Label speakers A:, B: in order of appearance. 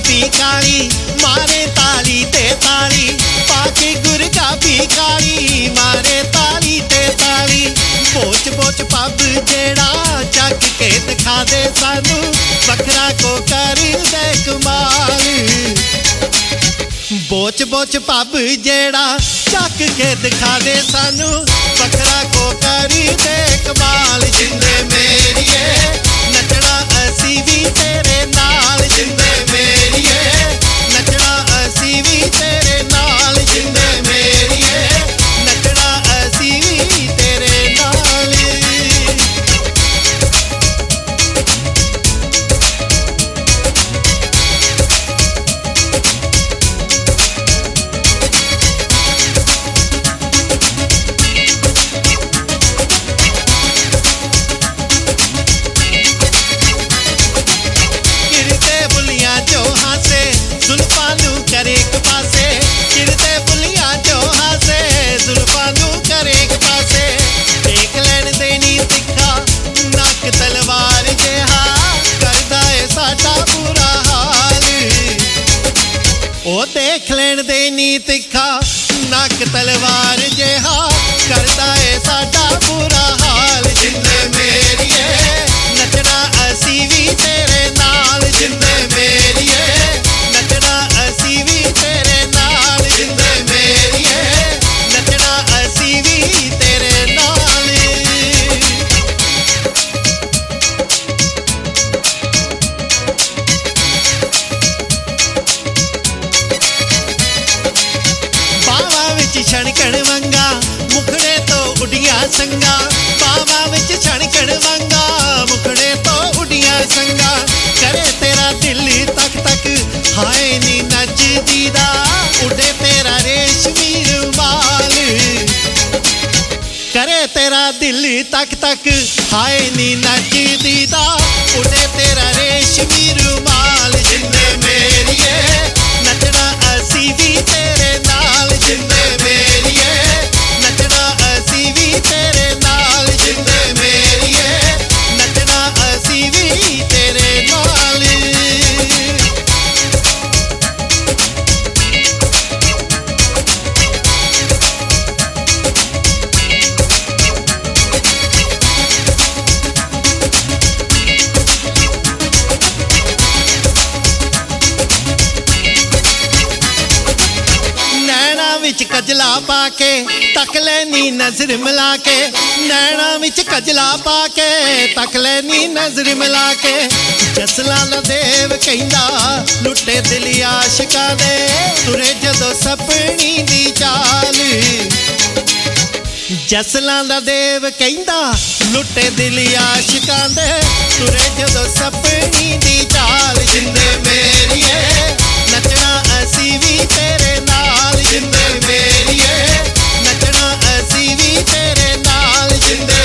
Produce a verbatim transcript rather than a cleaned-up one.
A: गुरगाबी काली मारे ताली ते ताली पाके गुरगाबी काली मारे ताली ते ताली बोच बोच पब जेड़ा चक के दिखा दे सानू बखरा को कर दे कमाल बोच बोच पब जेड़ा चक के दिखा दे सानू बखरा को कर दे कमाल जिंदे मेरिए नचना असी भी तेरे नाल जिंदे मेरिए नचना असी भी तेरे नाल जिंदे मेरिए नचना असी भी तेरे नाल करे एक पासे चिरते बुलिया जो हासे जुल्फानू करे एक पासे देख लैन देनी तिखा नक तलवार जेहा करदा है साडा बुरा हाल ओ देख लैन देनी तिखा नक तलवार जेहा करदा है साडा बुरा हाल जिंदे मेरिए नचना असी भी तेरे नाल जिंदे मेरिए नचना असी भी तेरे नाल जिंदे मेरिए नचना असी भी तेरे नाल बावा विच छणकण वंगा मुखड़े तो उड़िया संगा बावा विच छणकण वंगा मुखड़े तो उड़िया संगा करे तेरा दिल तक तक हाय नी नच दीदा उड़े तेरा रेशमी रुमाल करे तेरा दिल तक तक हाय नी नच दीदा उड़े तेरा रेशमी रुमाल जिंदे मेरिए नचना असी भी तेरे नाल जिंदे मेरिए नचना असी भी तेरे नाल जिंदे मेरिए नचना असी भी तेरे नाल विच कजला पाके तक लैनी नजर मिला के नैना विच कजला पाके तक लैनी नजर मिला के जसला दा देव कहंदा लुटे दिल आशिकां दे तुरे जदों सपनी दी चाल जसला दा देव कहंदा लुटे दिल आशिकां दे तुरे जदों सपनी दी चाल जिंदे मेरिए नचना असी भी तेरे नाल जिंदे मेरिए नचना असी भी तेरे नाल जिंदे